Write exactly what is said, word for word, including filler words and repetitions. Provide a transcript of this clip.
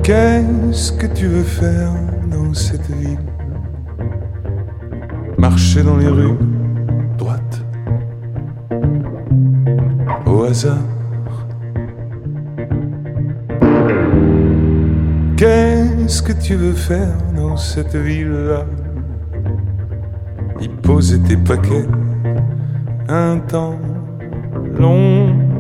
Qu'est-ce que tu veux faire dans cette ville? Marcher dans les rues, droite, au hasard. Qu'est-ce que tu veux faire dans cette ville-là? Y poser tes paquets un temps long